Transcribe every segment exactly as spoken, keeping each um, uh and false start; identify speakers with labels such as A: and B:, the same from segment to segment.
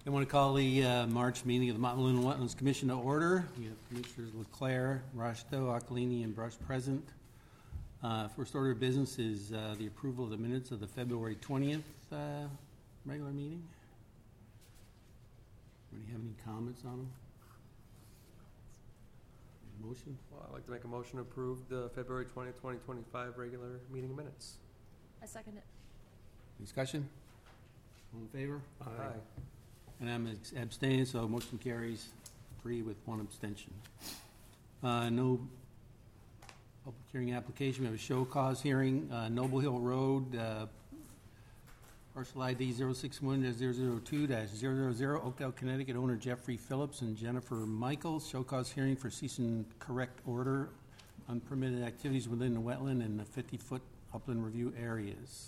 A: I want to call the uh, March meeting of the Montaluna Wetlands Commission to order. We have Commissioners Leclerc, Rochto, Aquilini, and Brush present. Uh, first order of business is uh, the approval of the minutes of the February twentieth uh, regular meeting. Anybody have any comments on them? Any motion?
B: Well, I'd like to make a motion to approve the February twentieth, twenty twenty-five regular meeting minutes.
C: I second it.
A: Discussion? All in favor?
B: Aye.
A: And I'm abstaining, so motion carries three with one abstention. Uh, no public hearing application. We have a show cause hearing, uh, Noble Hill Road, uh, parcel I D zero six one dash zero zero two dash zero zero zero, Oakdale, Connecticut, owner Jeffrey Phillips and Jennifer Michaels. Show cause hearing for cease and correct order, unpermitted activities within the wetland and the fifty-foot upland review areas.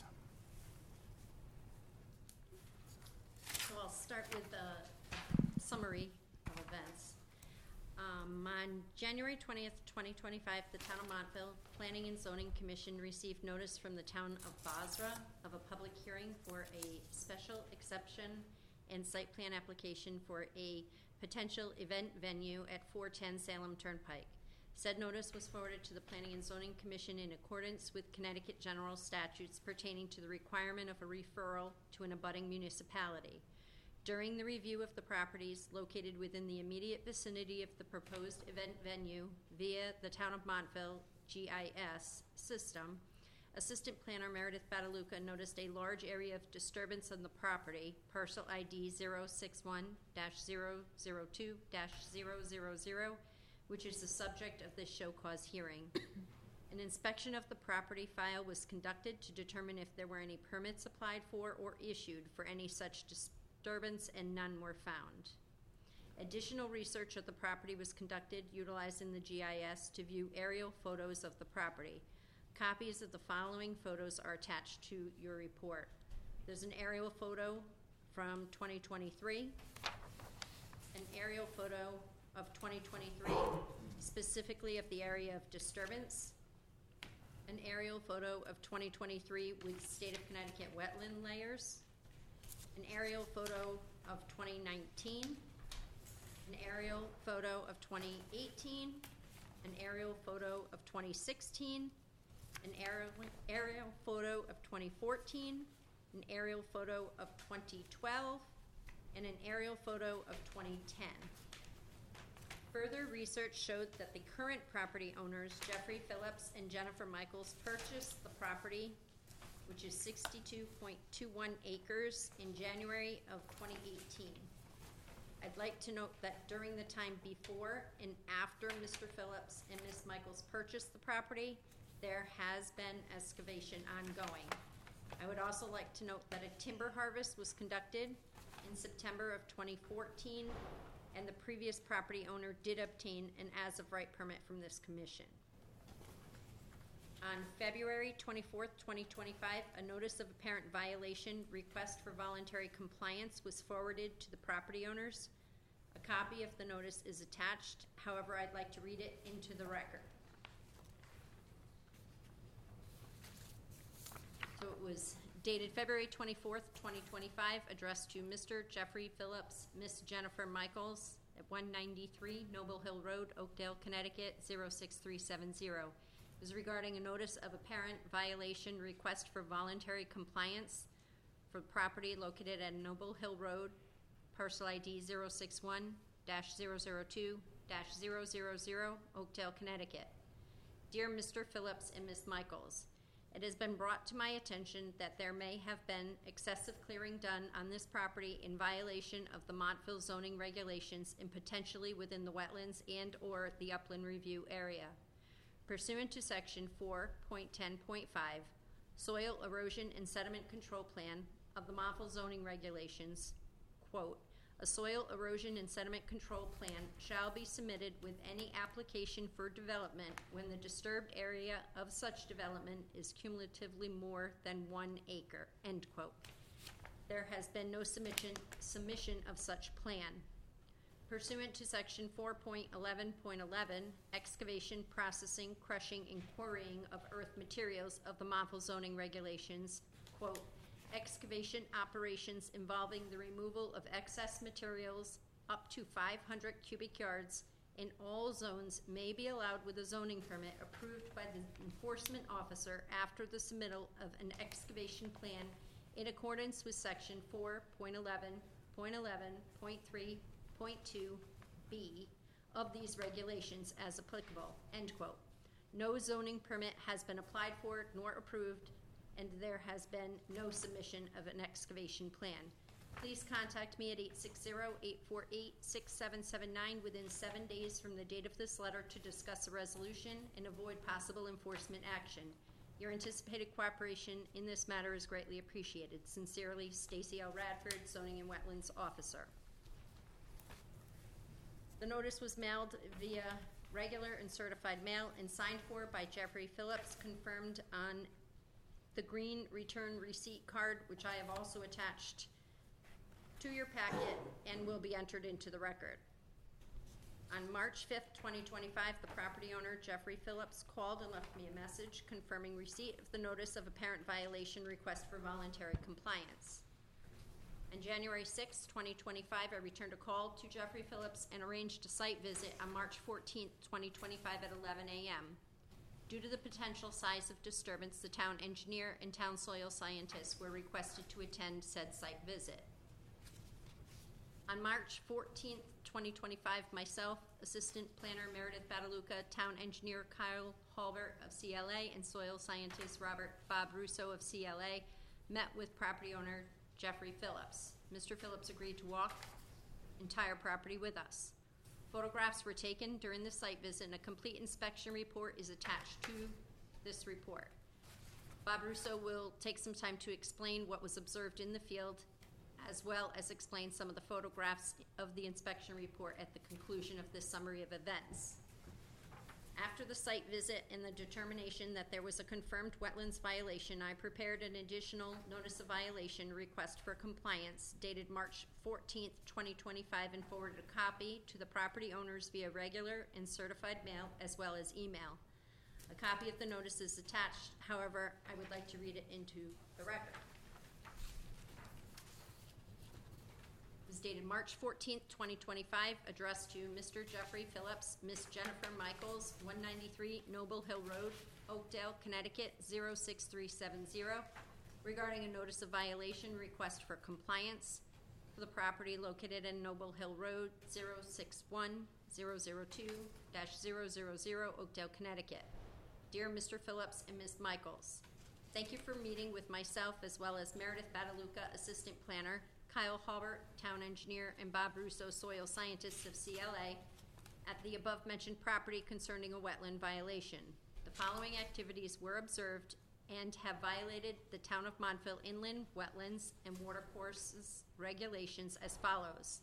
C: So I'll start with the summary of events. Um, on January twentieth, twenty twenty-five, the Town of Montville Planning and Zoning Commission received notice from the Town of Basra of a public hearing for a special exception and site plan application for a potential event venue at four ten Salem Turnpike. Said notice was forwarded to the Planning and Zoning Commission in accordance with Connecticut general statutes pertaining to the requirement of a referral to an abutting municipality. During the review of the properties located within the immediate vicinity of the proposed event venue via the Town of Montville G I S system, Assistant Planner Meredith Badaluka noticed a large area of disturbance on the property, parcel I D zero six one dash zero zero two dash zero zero zero, which is the subject of this show cause hearing. An inspection of the property file was conducted to determine if there were any permits applied for or issued for any such disturbance. disturbance and none were found. Additional research of the property was conducted utilizing the G I S to view aerial photos of the property. Copies of the following photos are attached to your report. There's an aerial photo from twenty twenty-three, an aerial photo of twenty twenty-three, specifically of the area of disturbance, an aerial photo of twenty twenty-three with state of Connecticut wetland layers, an aerial photo of twenty nineteen, an aerial photo of twenty eighteen, an aerial photo of twenty sixteen, an aerial, aerial photo of twenty fourteen, an aerial photo of twenty twelve, and an aerial photo of twenty ten. Further research showed that the current property owners, Jeffrey Phillips and Jennifer Michaels, purchased the property, which is sixty-two point two one acres, in January of twenty eighteen. I'd like to note that during the time before and after Mister Phillips and Miz Michaels purchased the property, there has been excavation ongoing. I would also like to note that a timber harvest was conducted in September of twenty fourteen, and the previous property owner did obtain an as-of-right permit from this commission. On February twenty-fourth, twenty twenty-five, a notice of apparent violation request for voluntary compliance was forwarded to the property owners. A copy of the notice is attached. However, I'd like to read it into the record. So it was dated February twenty-fourth, twenty twenty-five, addressed to Mister Jeffrey Phillips, Miss Jennifer Michaels at one ninety-three Noble Hill Road, Oakdale, Connecticut, zero six three seven zero. Is regarding a notice of apparent violation request for voluntary compliance for property located at Noble Hill Road, parcel I D zero six one dash zero zero two dash zero zero zero, Oakdale, Connecticut. Dear Mister Phillips and Miz Michaels, it has been brought to my attention that there may have been excessive clearing done on this property in violation of the Montville zoning regulations and potentially within the wetlands and or the upland review area. Pursuant to section four point ten point five, Soil Erosion and Sediment Control Plan of the Montville zoning regulations, quote, a soil erosion and sediment control plan shall be submitted with any application for development when the disturbed area of such development is cumulatively more than one acre, end quote. There has been no submission, submission of such plan. Pursuant to section four point eleven point eleven, excavation, processing, crushing, and quarrying of earth materials of the Montville zoning regulations, quote, excavation operations involving the removal of excess materials up to five hundred cubic yards in all zones may be allowed with a zoning permit approved by the enforcement officer after the submittal of an excavation plan in accordance with section four point eleven point eleven point three point two B of these regulations as applicable, end quote. No zoning permit has been applied for nor approved, and there has been no submission of an excavation plan. Please contact me at eight six zero, eight four eight, six seven seven nine within seven days from the date of this letter to discuss a resolution and avoid possible enforcement action. Your anticipated cooperation in this matter is greatly appreciated. Sincerely, Stacy L. Radford, Zoning and Wetlands Officer. The notice was mailed via regular and certified mail and signed for by Jeffrey Phillips, confirmed on the green return receipt card, which I have also attached to your packet and will be entered into the record. On March fifth, twenty twenty-five, the property owner, Jeffrey Phillips, called and left me a message confirming receipt of the notice of apparent violation request for voluntary compliance. On January sixth, twenty twenty-five, I returned a call to Jeffrey Phillips and arranged a site visit on March fourteenth, twenty twenty-five at eleven a m Due to the potential size of disturbance, the town engineer and town soil scientists were requested to attend said site visit. On March fourteenth, twenty twenty-five, myself, Assistant Planner Meredith Badaluka, Town Engineer Kyle Halbert of C L A, and Soil Scientist Robert Bob Russo of C L A met with property owner Jeffrey Phillips. Mister Phillips agreed to walk entire property with us. Photographs were taken during the site visit, and a complete inspection report is attached to this report. Bob Russo will take some time to explain what was observed in the field, as well as explain some of the photographs of the inspection report at the conclusion of this summary of events. After the site visit and the determination that there was a confirmed wetlands violation, I prepared an additional notice of violation request for compliance dated March fourteenth, twenty twenty-five, and forwarded a copy to the property owners via regular and certified mail as well as email. A copy of the notice is attached. However, I would like to read it into the record. It was dated March fourteenth, twenty twenty-five, addressed to Mister Jeffrey Phillips, Miss Jennifer Michaels, one ninety-three Noble Hill Road, Oakdale, Connecticut, zero six three seven zero, regarding a notice of violation request for compliance for the property located in Noble Hill Road, zero six one zero zero two dash zero zero zero, Oakdale, Connecticut. Dear Mister Phillips and Miz Michaels, thank you for meeting with myself as well as Meredith Badaluka, Assistant Planner, Kyle Halbert, Town Engineer, and Bob Russo, Soil Scientist of C L A, at the above-mentioned property concerning a wetland violation. The following activities were observed and have violated the Town of Montville inland wetlands and watercourses regulations as follows.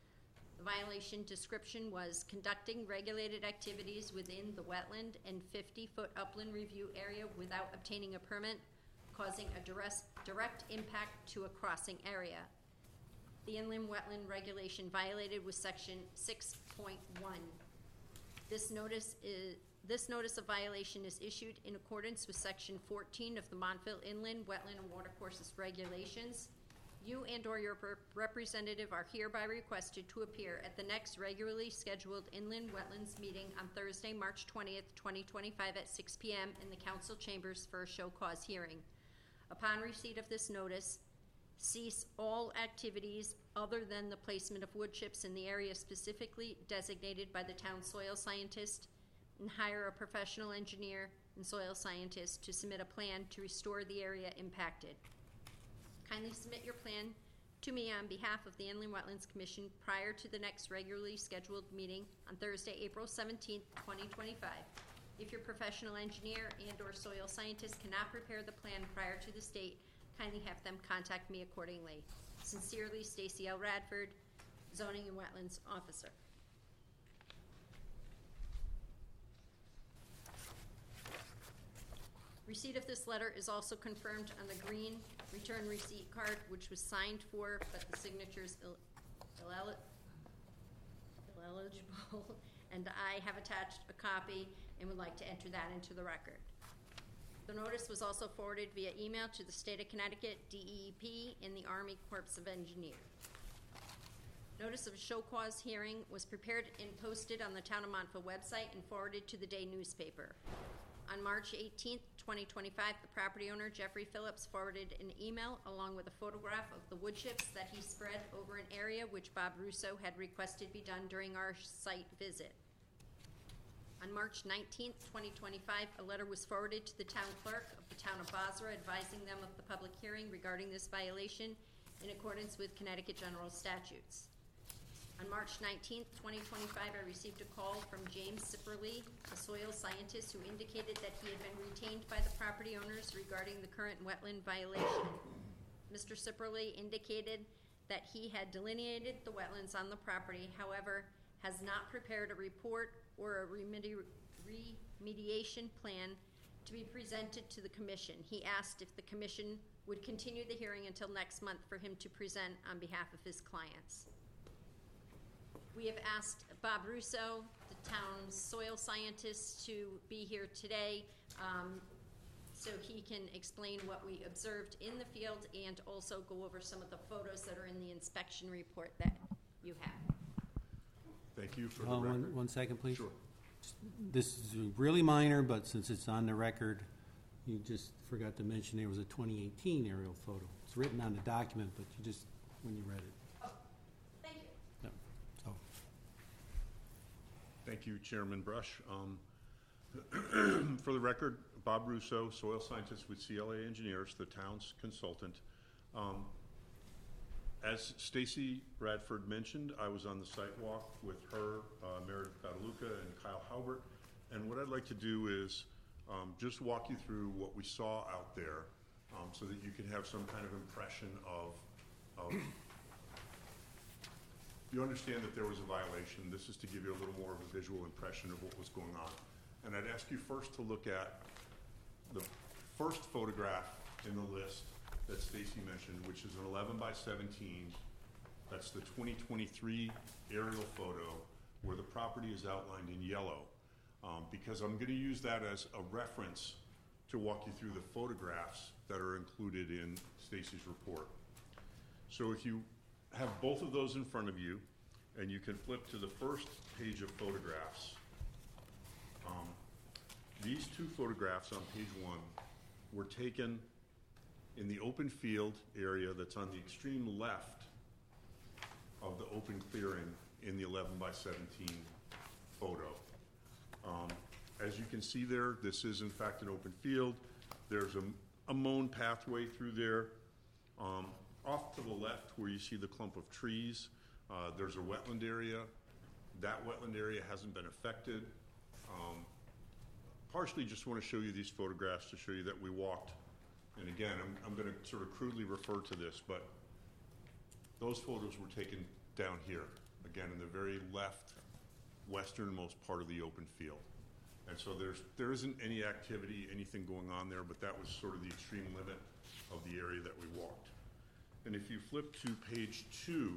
C: The violation description was conducting regulated activities within the wetland and fifty-foot upland review area without obtaining a permit, causing a direct, direct impact to a crossing area. The inland wetland regulation violated was section six point one. This notice is this notice of violation is issued in accordance with section fourteen of the Montville Inland Wetland and Watercourses Regulations. You and or your representative are hereby requested to appear at the next regularly scheduled inland wetlands meeting on Thursday, March twentieth, twenty twenty-five at six p m in the council chambers for a show cause hearing. Upon receipt of this notice, cease all activities other than the placement of wood chips in the area specifically designated by the town soil scientist, and hire a professional engineer and soil scientist to submit a plan to restore the area impacted. Kindly submit your plan to me on behalf of the Inland Wetlands Commission prior to the next regularly scheduled meeting on Thursday, April seventeenth, twenty twenty-five. If your professional engineer and or soil scientist cannot prepare the plan prior to this date, kindly have them contact me accordingly. Sincerely, Stacy L. Radford, Zoning and Wetlands Officer. Receipt of this letter is also confirmed on the green return receipt card, which was signed for, but the signature is ill, ill, illegible, and I have attached a copy and would like to enter that into the record. The notice was also forwarded via email to the State of Connecticut, D E P, and the Army Corps of Engineers. Notice of show cause hearing was prepared and posted on the Town of Montville website and forwarded to the Day newspaper. On March eighteenth, twenty twenty-five, the property owner, Jeffrey Phillips, forwarded an email along with a photograph of the wood chips that he spread over an area which Bob Russo had requested be done during our site visit. On March nineteenth, twenty twenty-five, a letter was forwarded to the town clerk of the town of Bosra advising them of the public hearing regarding this violation in accordance with Connecticut general statutes. On March nineteenth, twenty twenty-five, I received a call from James Sipperly, a soil scientist, who indicated that he had been retained by the property owners regarding the current wetland violation. Mister Sipperly indicated that he had delineated the wetlands on the property, however, has not prepared a report or a remedi- remediation plan to be presented to the commission. He asked if the commission would continue the hearing until next month for him to present on behalf of his clients. We have asked Bob Russo, the town's soil scientist, to be here today um, so he can explain what we observed in the field and also go over some of the photos that are in the inspection report that you have.
D: Thank you for the
A: Uh, one,
D: record.
A: one second, please.
D: Sure.
A: This is really minor, but since it's on the record, you just forgot to mention there was a twenty eighteen aerial photo. It's written on the document, but you just, when you read it.
C: Oh, thank you.
A: Yep. So,
D: Thank you, Chairman Brush. Um, for the record, Bob Russo, soil scientist with C L A Engineers, the town's consultant. Um, as Stacy Radford mentioned, I was on the site walk with her, uh, Meredith Badaluca, and Kyle Halbert. And what I'd like to do is um, just walk you through what we saw out there, um, so that you can have some kind of impression of, of you understand that there was a violation. This is to give you a little more of a visual impression of what was going on. And I'd ask you first to look at the first photograph in the list that Stacy mentioned, which is an eleven by seventeen. That's the twenty twenty-three aerial photo where the property is outlined in yellow. Um, because I'm gonna use that as a reference to walk you through the photographs that are included in Stacy's report. So if you have both of those in front of you, and you can flip to the first page of photographs. Um, these two photographs on page one were taken in the open field area that's on the extreme left of the open clearing in the eleven by seventeen photo. Um, as you can see there, this is in fact an open field. There's a, a mown pathway through there. Um, Off to the left, where you see the clump of trees, uh, there's a wetland area. That wetland area hasn't been affected. Um, partially just want to show you these photographs to show you that we walked. And again, I'm, I'm going to sort of crudely refer to this, but those photos were taken down here, again, in the very left westernmost part of the open field. And so there's, there isn't any activity, anything going on there, but that was sort of the extreme limit of the area that we walked. And if you flip to page two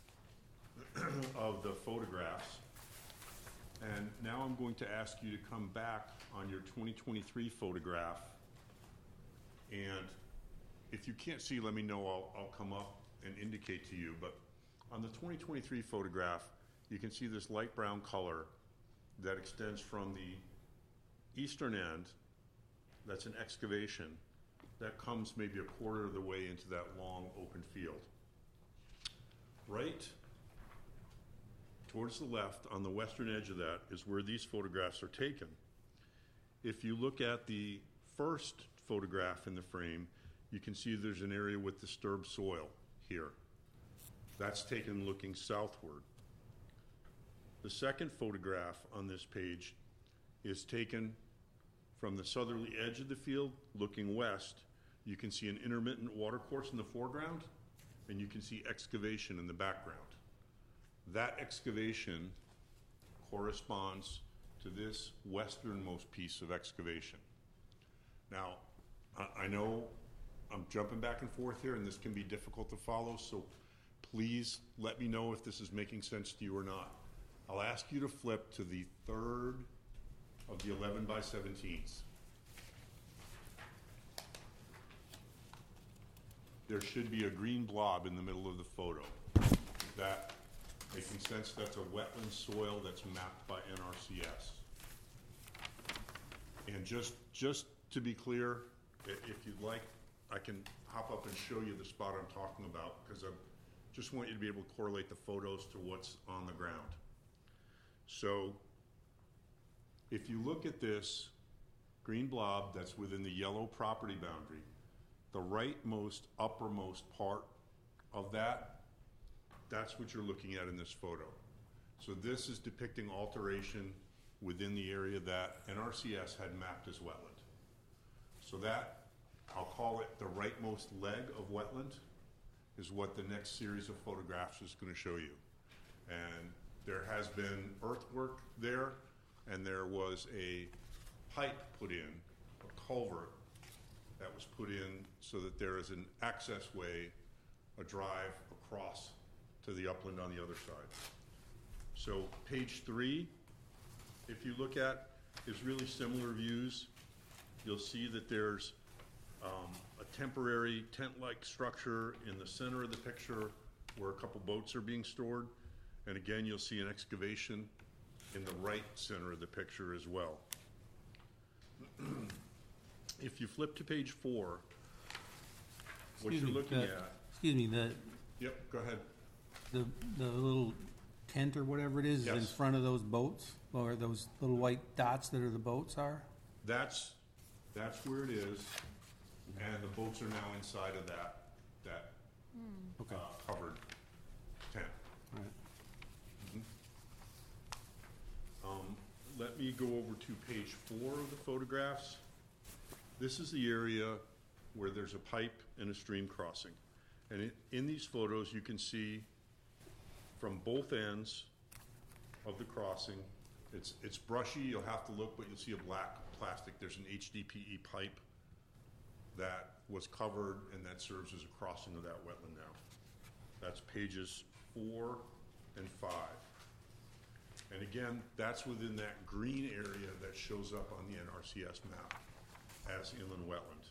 D: of the photographs, and now I'm going to ask you to come back on your twenty twenty-three photograph, and if you can't see, let me know, I'll, I'll come up and indicate to you, but on the twenty twenty-three photograph, you can see this light brown color that extends from the eastern end, that's an excavation, that comes maybe a quarter of the way into that long open field. Right towards the left on the western edge of that is where these photographs are taken. If you look at the first photograph in the frame, you can see there's an area with disturbed soil here. That's taken looking southward. The second photograph on this page is taken from the southerly edge of the field, looking west. You can see an intermittent water course in the foreground, and you can see excavation in the background. That excavation corresponds to this westernmost piece of excavation. Now, I, I know I'm jumping back and forth here, and this can be difficult to follow, so please let me know if this is making sense to you or not. I'll ask you to flip to the third of the eleven by seventeens. there should be a green blob in the middle of the photo. That, they can sense that's a wetland soil that's mapped by N R C S. And just, just to be clear, i- if you'd like, I can hop up and show you the spot I'm talking about, because I just want you to be able to correlate the photos to what's on the ground. So, if you look at this green blob that's within the yellow property boundary, the rightmost uppermost part of that, that's what you're looking at in this photo. So this is depicting alteration within the area that N R C S had mapped as wetland. So that, I'll call it the rightmost leg of wetland, is what the next series of photographs is going to show you. And there has been earthwork there, and there was a pipe put in, a culvert that was put in so that there is an access way, a drive across to the upland on the other side. So page three, if you look at, is really similar views. You'll see that there's um, a temporary tent-like structure in the center of the picture where a couple boats are being stored. And again, you'll see an excavation in the right center of the picture as well. If you flip to page four, what
A: Excuse
D: you're
A: me,
D: looking
A: the-
D: at,
A: Excuse me, the,
D: yep, go ahead.
A: the, the little tent or whatever it is, is in
D: Yes.
A: front of those boats? Or those little white dots that are the boats are?
D: That's, that's where it is, and the boats are now inside of that, that
A: Okay,
D: uh,
A: all
D: covered tent.
A: right.
D: Um, let me go over to page four of the photographs. This is the area where there's a pipe and a stream crossing. And in, in these photos, you can see from both ends of the crossing, it's, it's brushy, you'll have to look, but you'll see a black plastic. There's an H D P E pipe that was covered and that serves as a crossing of that wetland now. That's pages four and five. And again, that's within that green area that shows up on the N R C S map as inland wetland.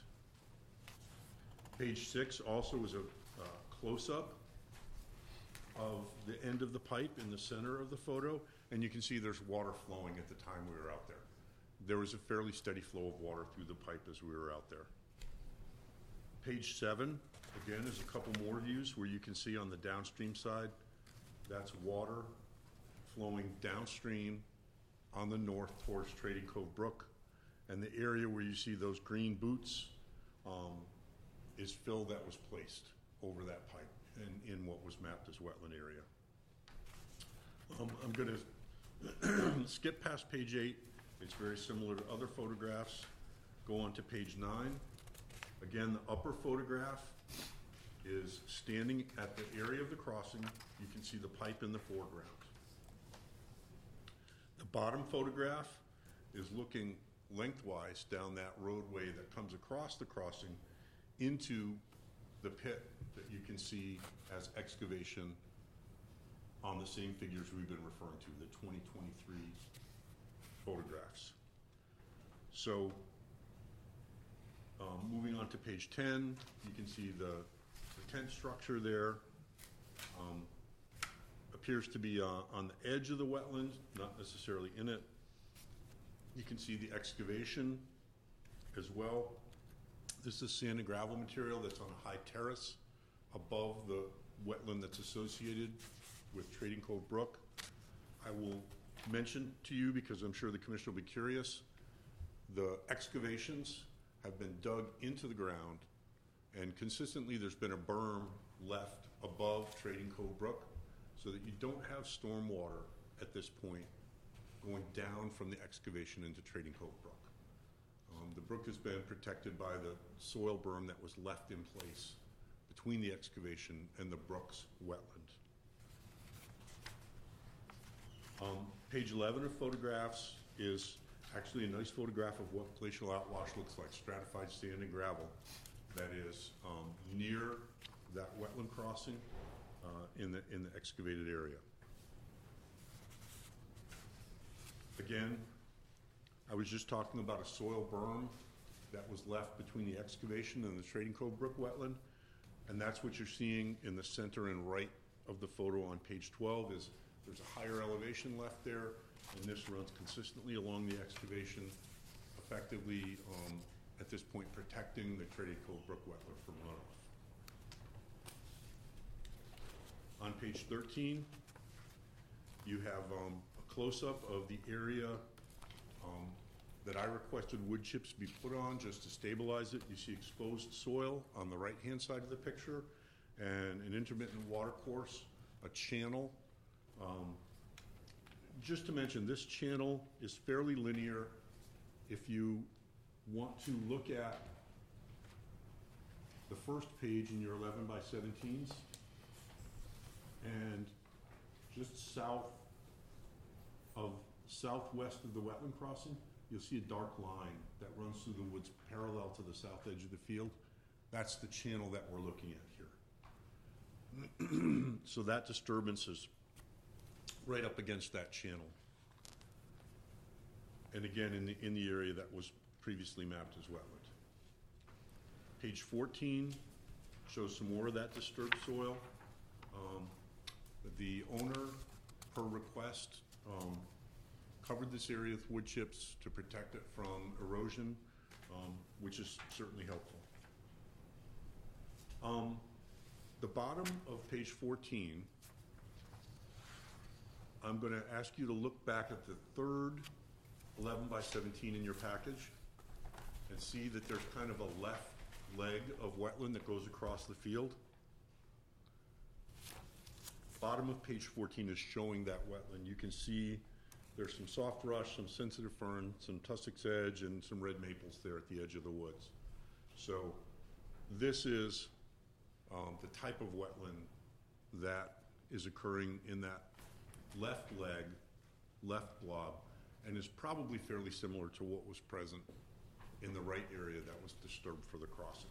D: Page six also is a uh, close-up of the end of the pipe in the center of the photo, and you can see there's water flowing at the time we were out there. There was a fairly steady flow of water through the pipe as we were out there. Page seven, again, is a couple more views where you can see on the downstream side, that's water flowing downstream on the north towards Trading Cove Brook. And the area where you see those green boots um, is fill that was placed over that pipe and in what was mapped as wetland area. Um, I'm going to skip past page eight. It's very similar to other photographs. Go on to page nine. Again, the upper photograph is standing at the area of the crossing. You can see the pipe in the foreground. The bottom photograph is looking lengthwise down that roadway that comes across the crossing into the pit that you can see as excavation on the same figures we've been referring to, the twenty twenty-three photographs. So, um, moving on to page ten, you can see the, the tent structure there. Um, appears to be uh, on the edge of the wetland, not necessarily in it. You can see the excavation as well. This is sand and gravel material that's on a high terrace above the wetland that's associated with Trading Cove Brook. I will mention to you, because I'm sure the commission will be curious, the excavations have been dug into the ground, and consistently there's been a berm left above Trading Cove Brook so that you don't have storm water at this point going down from the excavation into Trading Cove Brook. Um, the brook has been protected by the soil berm that was left in place between the excavation and the brook's wetland. Um, page eleven of photographs is actually a nice photograph of what glacial outwash looks like, stratified sand and gravel that is um, near that wetland crossing uh, in the in the excavated area. Again, I was just talking about a soil berm that was left between the excavation and the Trading Cove Brook wetland, And that's what you're seeing in the center and right of the photo on page twelve is there's a higher elevation left there, and this runs consistently along the excavation, effectively, um, at this point, protecting the Crater Cove Brook wetland from runoff. On page thirteen, you have um, a close-up of the area um, that I requested wood chips be put on just to stabilize it. You see exposed soil on the right-hand side of the picture and an intermittent water course, a channel. Um, just to mention, this channel is fairly linear. If you want to look at the first page in your eleven by seventeens, and just south of, southwest of the wetland crossing, you'll see a dark line that runs through the woods parallel to the south edge of the field. That's the channel that we're looking at here. So that disturbance is right up against that channel. And again, in the, in the area that was previously mapped as wetland. Page fourteen shows some more of that disturbed soil. Um, the owner, per request, um, covered this area with wood chips to protect it from erosion, um, which is certainly helpful. Um, the bottom of page fourteen, I'm going to ask you to look back at the third eleven by seventeen in your package and see that there's kind of a left leg of wetland that goes across the field. Bottom of page fourteen is showing that wetland. You can see there's some soft rush, some sensitive fern, some tussock sedge, and some red maples there at the edge of the woods. So this is um, the type of wetland that is occurring in that left leg, left blob, and is probably fairly similar to what was present in the right area that was disturbed for the crossing.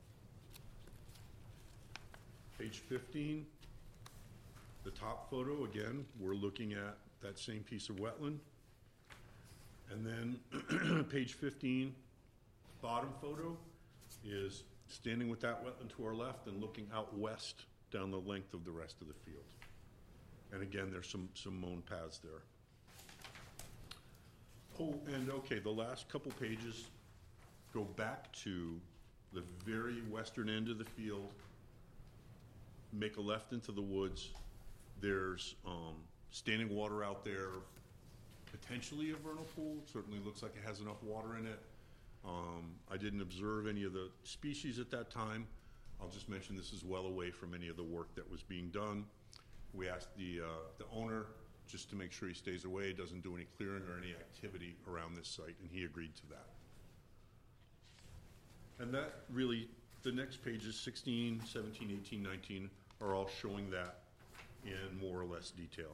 D: Page fifteen, the top photo, again, we're looking at that same piece of wetland. And then page fifteen, bottom photo, is standing with that wetland to our left and looking out west down the length of the rest of the field. And again, there's some, some mown paths there. Oh, and okay, the last couple pages go back to the very western end of the field, make a left into the woods. There's um, standing water out there, potentially a vernal pool. Certainly looks like it has enough water in it. Um, I didn't observe any of the species at that time. I'll just mention this is well away from any of the work that was being done. We asked the, uh, the owner just to make sure he stays away, doesn't do any clearing or any activity around this site, and he agreed to that. And that really, the next pages, sixteen, seventeen, eighteen, nineteen, are all showing that in more or less detail.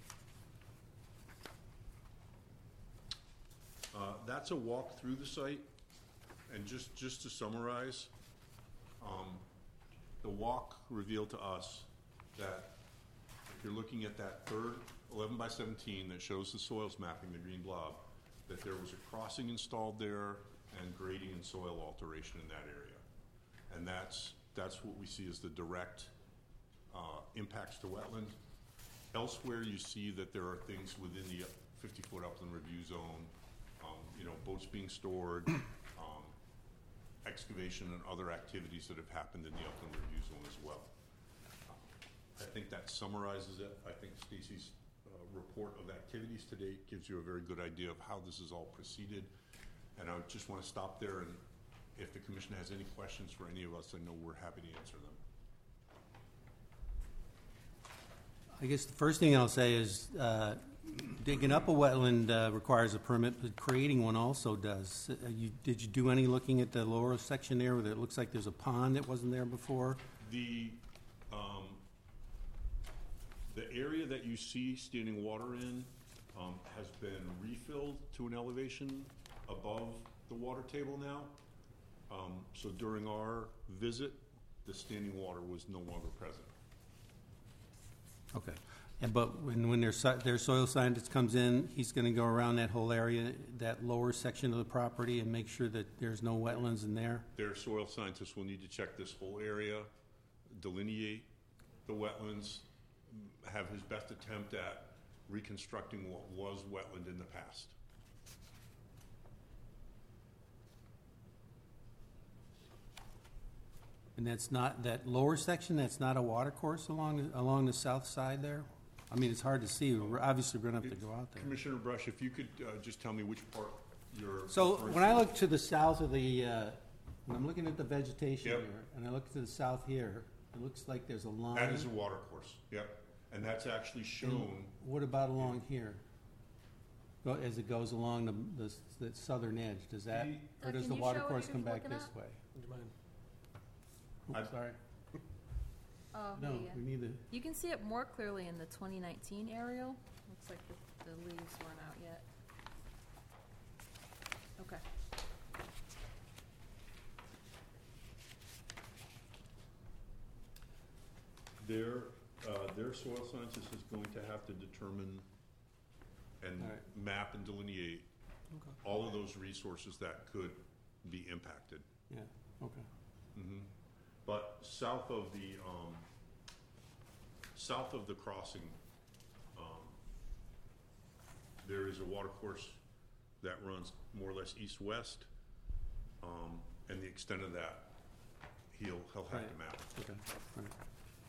D: Uh, that's a walk through the site, and just, just to summarize, um, the walk revealed to us that if you're looking at that third eleven by seventeen that shows the soils mapping, the green blob, that there was a crossing installed there and grading and soil alteration in that area. And that's, that's what we see as the direct uh, impacts to wetland. Elsewhere, you see that there are things within the fifty-foot upland review zone, um, you know, boats being stored, um, excavation and other activities that have happened in the upland review zone as well. I think that summarizes it. I think Stacy's uh, report of activities to date gives you a very good idea of how this is all proceeded. And I just want to stop there, and if the commission has any questions for any of us, I know we're happy to answer them.
A: I guess the first thing I'll say is uh, digging up a wetland uh, requires a permit, but creating one also does. Uh, you, did you do any looking at the lower section there where it looks like there's a pond that wasn't there before?
D: The um, the area that you see standing water in um, has been refilled to an elevation above the water table now. Um, so during our visit, the standing water was no longer present.
A: Okay. And but when, when their, so- their soil scientist comes in, he's going to go around that whole area, that lower section of the property, and make sure that there's no wetlands in there?
D: Their soil scientists will need to check this whole area. delineate the wetlands, have his best attempt at reconstructing what was wetland in the past.
A: And that's not, that lower section, that's not a water course along, along the south side there? I mean, it's hard to see. We're obviously going to have to go out there.
D: Commissioner Brush, if you could uh, just tell me which part you're.
A: So
D: referring
A: when I
D: to.
A: look to the south of the, uh, when I'm looking at the vegetation
D: Yep.
A: here, and I look to the south here, it looks like there's a line.
D: That is a water course, yep. And that's actually shown,
A: What about along here? Go- As it goes along the, the, the southern edge, does that,
D: The-
A: or
E: Uh,
A: does
E: can
A: the
E: you
A: water
E: show what
A: course
E: you're
A: come back
E: looking
A: this
E: at?
A: way?
B: Would you mind?
A: Oops,
D: I-
A: sorry.
E: Oh,
A: No,
E: yeah.
A: we need to,
E: You can see it more clearly in the twenty nineteen aerial. Looks like the, the leaves weren't out yet. Okay.
D: their, uh, their soil scientist is going to have to determine and
A: All right.
D: map and delineate
A: okay,
D: all of those resources that could be impacted.
A: yeah, okay.
D: Mhm. But south of the, um, south of the crossing, um, there is a water course that runs more or less east-west, um, and the extent of that, he'll, he'll have to
A: Right.
D: map.
A: Okay, all right.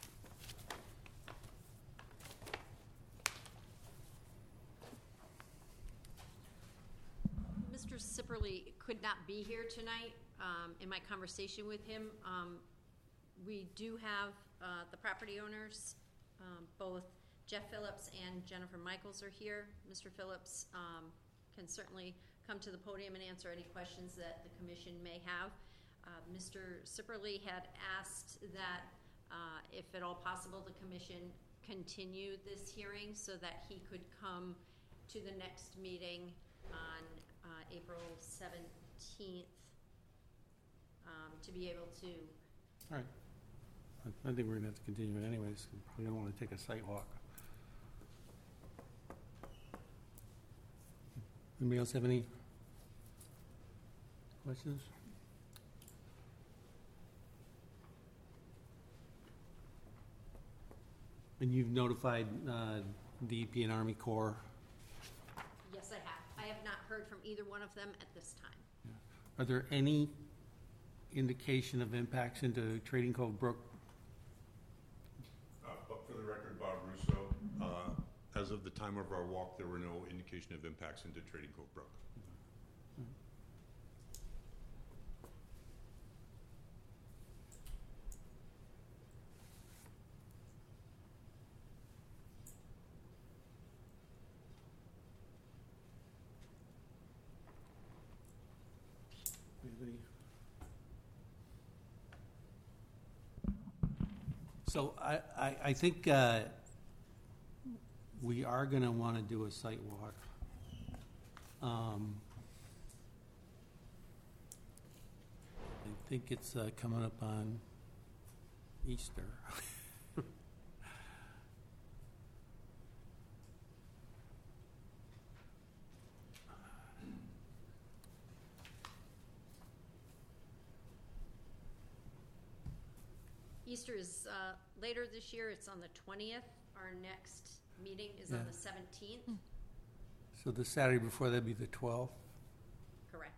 C: Mister Sipperly could not be here tonight. Um, in my conversation with him, um, we do have, uh, the property owners, um, both Jeff Phillips and Jennifer Michaels are here. Mister Phillips, um, can certainly come to the podium and answer any questions that the commission may have. Uh, Mister Sipperly had asked that, uh, if at all possible, the commission continue this hearing so that he could come to the next meeting on uh, April seventeenth, um, to be able to,
A: All right. I I think we're gonna have to continue it anyways. We probably don't wanna take a site walk. Anybody else have any questions? And you've notified uh, D E P and Army Corps.
C: yes, I have. I have not heard from either one of them at this time.
A: Are there any indication of impacts into Trading Cove Brook?
D: Uh, But for the record, Bob Russo, uh, as of the time of our walk, there were no indication of impacts into Trading Cove Brook.
A: Anybody? So I, I, I think uh, we are gonna wanna do a site walk. Um, I think it's uh, coming up on Easter.
C: Easter is uh, later this year. It's on the twentieth. Our next meeting is on
A: Yeah.
C: the seventeenth.
A: So the Saturday before, that'd be the twelfth.
C: Correct.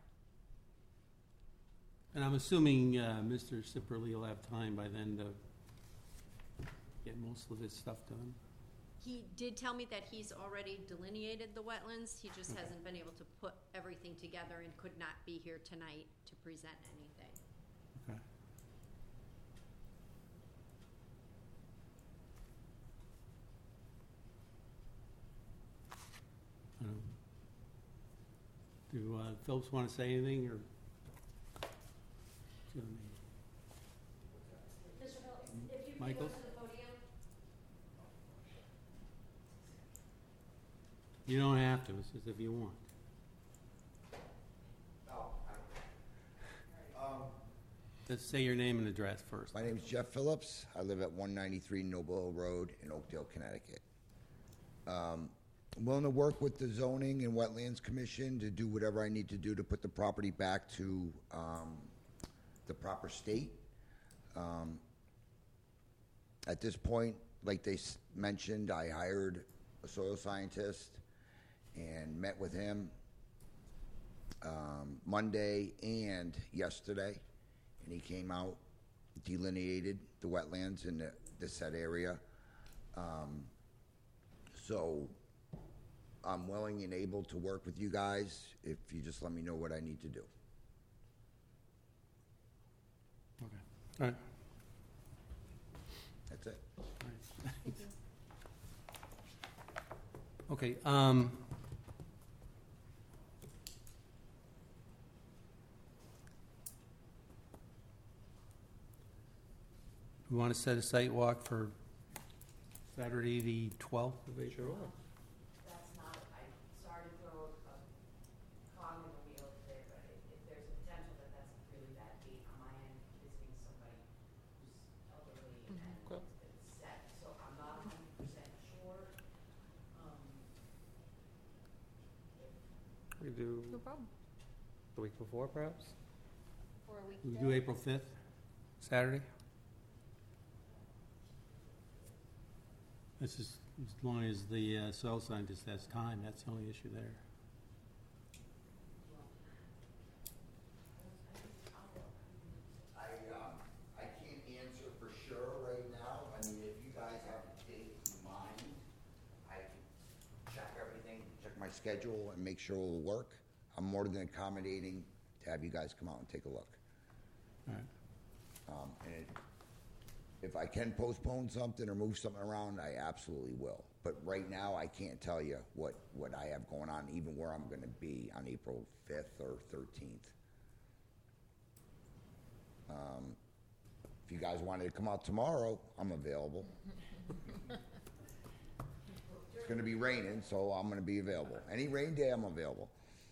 A: And I'm assuming uh, Mister Sipperly will have time by then to get most of his stuff done.
C: He did tell me that he's already delineated the wetlands. He just
A: Okay.
C: hasn't been able to put everything together and could not be here tonight to present anything.
A: Okay. I don't- Do uh, Phillips want to say anything, or? Do you want me-
C: Mister Phillips, if you
A: could go Michael? to
C: the podium.
A: You don't have to, it's just if you want. Let's say your name and address first.
F: My name is Jeff Phillips. I live at one ninety-three Noble Hill Road in Oakdale, Connecticut. Um, I'm willing to work with the Zoning and Wetlands Commission to do whatever I need to do to put the property back to um, the proper state. Um, at this point, like they s- mentioned, I hired a soil scientist and met with him um, Monday and yesterday, and he came out, delineated the wetlands in the, the said area. Um, so I'm willing and able to work with you guys if you just let me know what I need to do.
A: Okay. All right.
F: That's it.
A: All right. Okay, um, we want to set a site walk for Saturday, the twelfth of April?
G: That's not, I'm sorry to throw a cog in the wheel there, but if, if there's a potential that that's a really bad date on my end, visiting somebody who's elderly and
B: Okay.
G: it's set, so I'm not a hundred percent sure. Um,
B: We do
E: No problem.
B: the week before, perhaps?
E: For a
A: We
E: weekday.
A: do April fifth, Saturday? This is, as long as the uh, soil scientist has time, that's the only issue there.
F: I, um, I can't answer for sure right now. I mean, if you guys have a date in mind, I can check everything, check my schedule and make sure it'll work. I'm more than accommodating to have you guys come out and take a look.
A: All right.
F: Um, and it, if I can postpone something or move something around, I absolutely will. But right now, I can't tell you what, what I have going on, even where I'm gonna be on April fifth or thirteenth. Um, if you guys wanted to come out tomorrow, I'm available. It's gonna be raining, so I'm gonna be available. Any rain day, I'm available.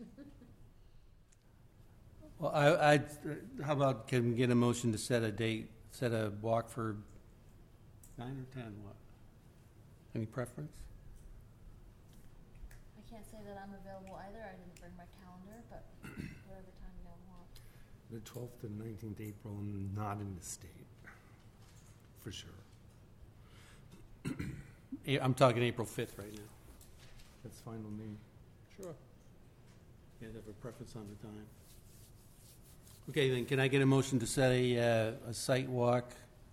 A: Well, I, I, how about, can we get a motion to set a date, set a walk for nine or ten, what? Any preference?
E: I can't say that I'm available either. I didn't bring my calendar, but whatever time you all want.
H: The twelfth and nineteenth April, I'm not in the state, for sure.
A: Eh, I'm talking April fifth right now.
H: That's fine with me.
B: Sure.
A: You guys have a preference on the time? Okay, then can I get a motion to set a, uh, a site walk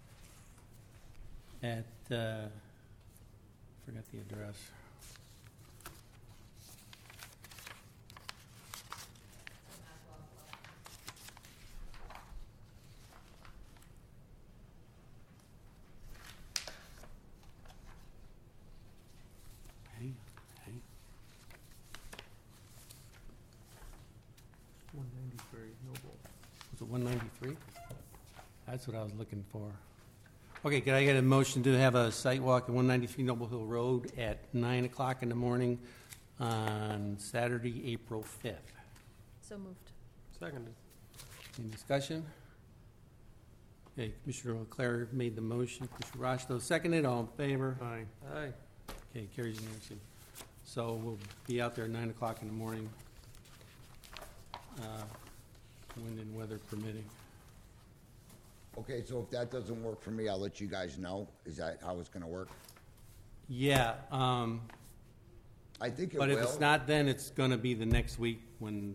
A: at, uh, forgot the address. Hang, hang.
H: one ninety-three, Noble.
A: Was it one ninety-three? That's what I was looking for. Okay, can I get a motion to have a site walk at one ninety-three Noble Hill Road at nine o'clock in the morning on Saturday, April fifth?
E: So moved.
B: Seconded.
A: Any discussion? Okay, Commissioner Leclerc made the motion, Commissioner Rochdo seconded, all in favor?
H: Aye.
B: Aye.
A: Okay, carries unanimously. So we'll be out there at nine o'clock in the morning, uh, wind and weather permitting.
F: Okay, so if that doesn't work for me, I'll let you guys know. Is that how it's gonna work?
A: Yeah, um,
F: I think it will.
A: but if it's not then, it's gonna be the next week when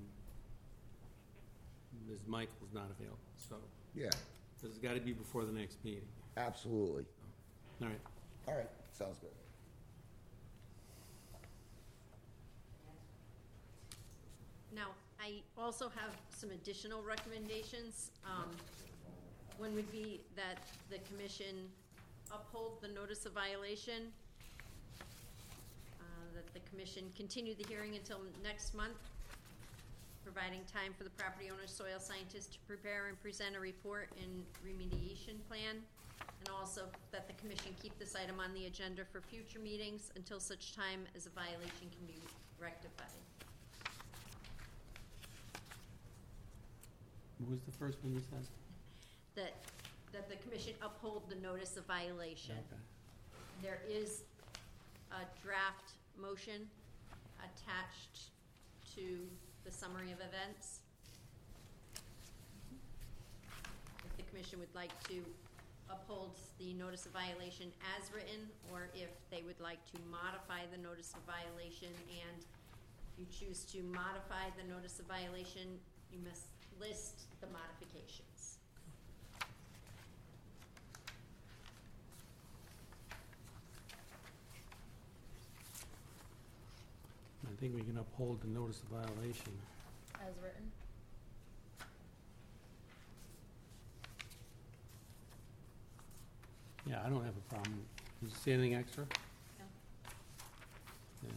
A: Miz Michael's not available, so,
F: Yeah,
A: this has gotta be before the next meeting.
F: absolutely.
A: All right,
F: All right, sounds good.
C: Now, I also have some additional recommendations. Um, One would be that the commission uphold the notice of violation, uh, that the commission continue the hearing until next month, providing time for the property owner soil scientist to prepare and present a report and remediation plan, and also that the commission keep this item on the agenda for future meetings until such time as a violation can be rectified.
A: what was the first one you said?
C: That, that the commission uphold the notice of violation.
A: Okay.
C: There is a draft motion attached to the summary of events. If the commission would like to uphold the notice of violation as written, or if they would like to modify the notice of violation, and if you choose to modify the notice of violation, you must list the modifications.
A: I think we can uphold the notice of violation.
E: As written?
A: Yeah, I don't have a problem. Did you say anything extra?
E: No.
A: Yeah.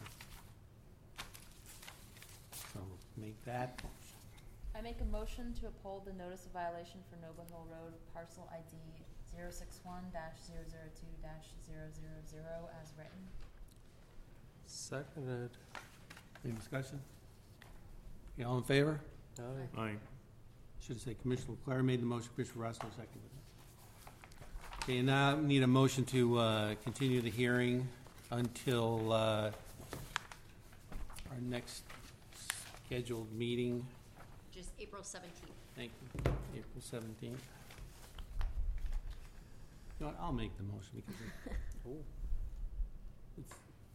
A: So make that,
E: I make a motion to uphold the notice of violation for Noble Hill Road, parcel I D zero six one dash zero zero two dash zero zero zero as written.
B: Seconded.
A: any discussion? Okay, all in favor?
B: Aye.
H: Aye.
A: Should have said Commissioner Leclerc made the motion, Commissioner Roscoe seconded it. Okay, now we need a motion to uh, continue the hearing until uh, our next scheduled meeting.
C: Which is April seventeenth.
A: Thank you, April seventeenth. You know what, I'll make the motion because it- it's...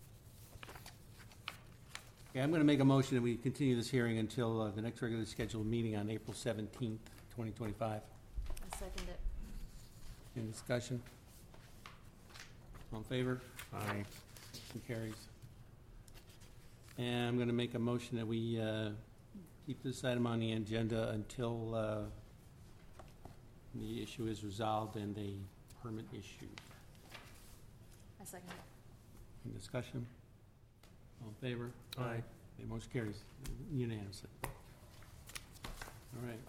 A: Okay, I'm going to make a motion that we continue this hearing until uh, the next regularly scheduled meeting on April seventeenth, twenty twenty-five.
E: I second it.
A: Any discussion? All in favor?
H: Aye.
A: Motion carries. And I'm going to make a motion that we uh, keep this item on the agenda until uh, the issue is resolved and a permit issued.
E: I second it.
A: Any discussion? All in favor?
B: Aye.
A: Okay, motion carries unanimously. All right.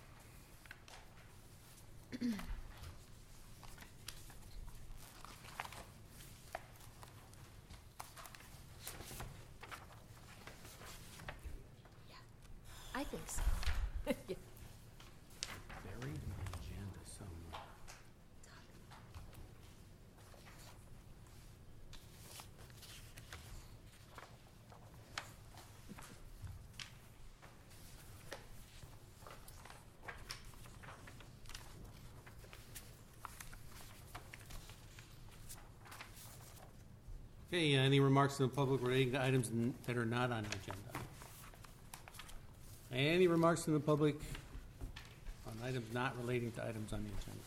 E: I think so. Yeah.
A: Buried in the agenda somewhere. Okay, uh, any remarks to the public relating to items n- that are not on the agenda? Any remarks to the public on items not relating to items on the agenda?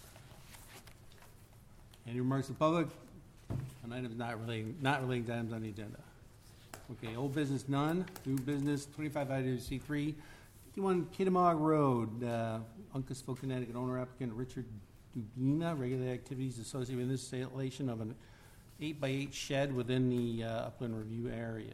A: Any remarks to the public on items not relating, not relating to items on the agenda? Okay, old business, none. New business, twenty-five I C three, fifty-one Kittimog Road, uh, Uncasville, Connecticut, owner applicant Richard Dubina, regular activities associated with installation of an eight by eight shed within the uh, upland review area.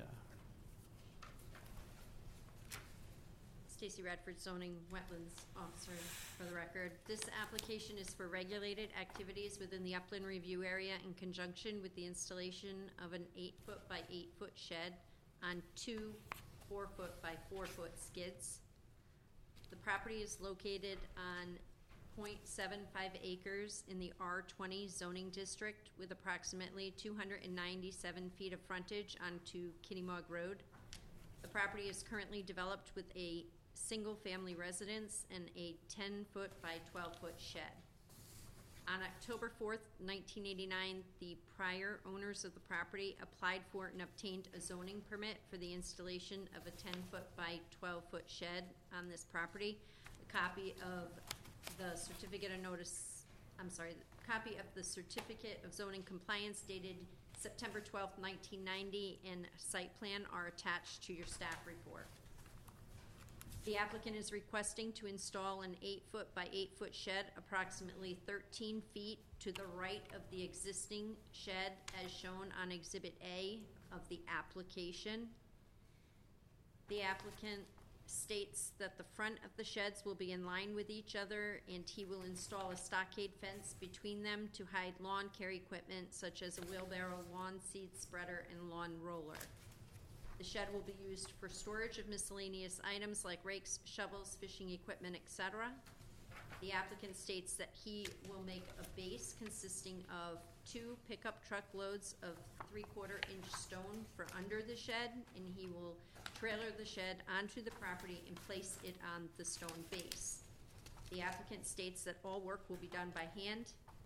C: Stacy Radford, zoning wetlands officer for the record. This application is for regulated activities within the upland review area in conjunction with the installation of an eight-foot by eight-foot shed on two four-foot by four-foot skids. The property is located on point seven five acres in the R twenty zoning district with approximately two hundred ninety-seven feet of frontage onto Kittimog Road. The property is currently developed with a single-family residence and a ten-foot by twelve-foot shed. On October fourth, nineteen eighty-nine, the prior owners of the property applied for and obtained a zoning permit for the installation of a ten-foot by twelve-foot shed on this property. A copy of the certificate of notice, I'm sorry, the copy of the certificate of zoning compliance dated September twelfth, nineteen ninety, and site plan are attached to your staff report. The applicant is requesting to install an eight-foot by eight-foot shed approximately thirteen feet to the right of the existing shed as shown on Exhibit A of the application. The applicant states that the front of the sheds will be in line with each other, and he will install a stockade fence between them to hide lawn care equipment such as a wheelbarrow, lawn seed spreader, and lawn roller. The shed will be used for storage of miscellaneous items like rakes, shovels, fishing equipment, et cetera. The applicant states that he will make a base consisting of two pickup truck loads of three-quarter inch stone for under the shed, and he will trailer the shed onto the property and place it on the stone base. The applicant states that all work will be done by hand.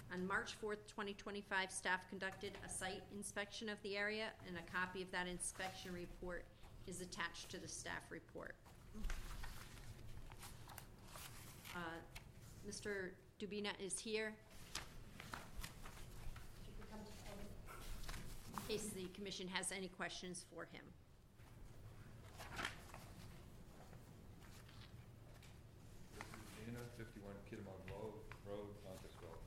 C: On March fourth, twenty twenty-five, staff conducted a site inspection of the area, and a copy of that inspection report is attached to the staff report. Uh, Mister Dubina is here. In case the commission has any questions for him.
I: This is Dana, fifty-one Kidamon Road, Road, Montisville.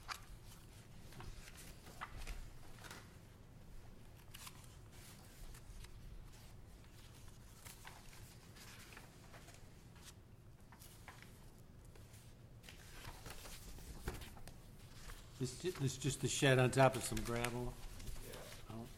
A: This, ju- this is just a shed on top of some gravel.
I: Yeah.
A: Oh.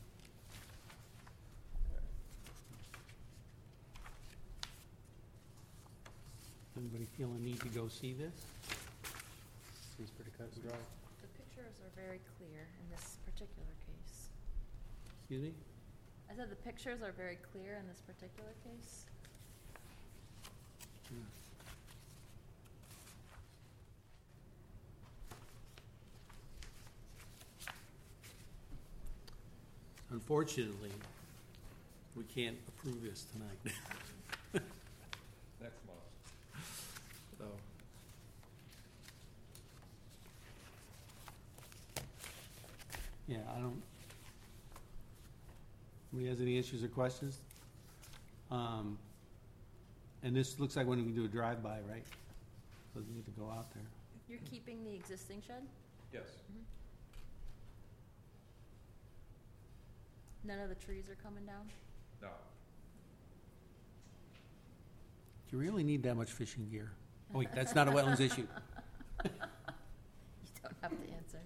A: Anybody feel a need to go see this?
B: Seems pretty cut and dry.
E: The pictures are very clear in this particular case.
A: Excuse me?
E: I said the pictures are very clear in this particular case.
A: Unfortunately, we can't approve this tonight.
I: Next month.
A: So. Yeah, I don't. Anybody has any issues or questions? Um, and this looks like when we do a drive-by, right? Doesn't need to go out there.
E: You're keeping the existing shed?
I: Yes.
E: None of the trees are coming down?
I: No.
A: Do you really need that much fishing gear? Oh, wait, that's not a wetlands issue.
E: You don't have to answer.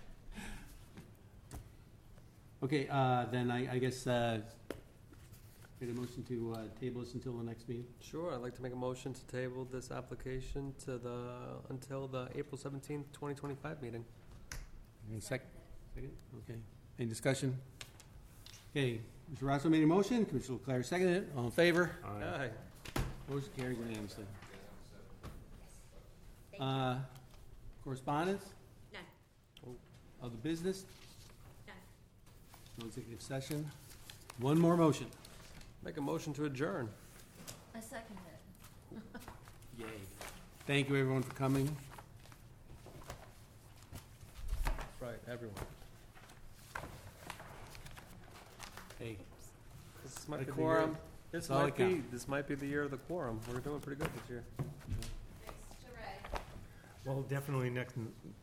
A: Okay, uh, then I, I guess, uh, get a motion to, uh, table this until the next meeting?
B: Sure, I'd like to make a motion to table this application to the, until the April seventeenth, twenty twenty-five meeting.
A: Any sec- second? Okay. Any discussion? Okay, Mister Rosso made a motion, Commissioner Leclerc seconded it. All in favor?
H: Aye.
B: Aye.
A: Motion carries unanimously. Uh, correspondence?
C: None,
A: Other business?
C: none.
A: No executive session. One more motion.
B: Make a motion to adjourn.
E: I second it.
A: Yay. Thank you, everyone, for coming.
B: Right, everyone.
A: Hey,
B: This might
A: That
B: be the
A: could be
B: quorum.
A: good.
B: This
A: That's all
B: might
A: that
B: be,
A: counts.
B: this might be the year of the quorum. We're doing pretty good this year.
E: Thanks to Ray.
H: Well, definitely next,